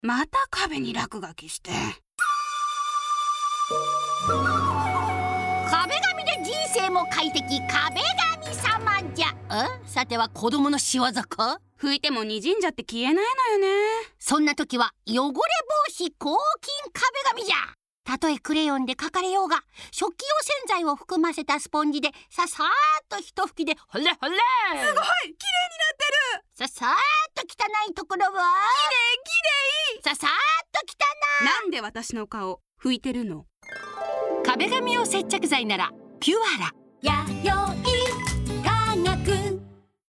また壁に落書きして。 壁紙で人生も快適、壁紙様じゃ。さては子供の仕業か？ 拭いてもにじんじゃって消えないのよね。 そんな時は汚れ防止抗菌壁紙じゃ。たとえクレヨンで描かれようが、食器用洗剤を含ませたスポンジでささーっと一拭きでほれほれ。 すごい、綺麗になってる。 ささーっと汚いところは綺麗。 ささーっと汚い。 なんで私の顔拭いてるの？ 壁紙用接着剤ならピュアラ。 弥生科学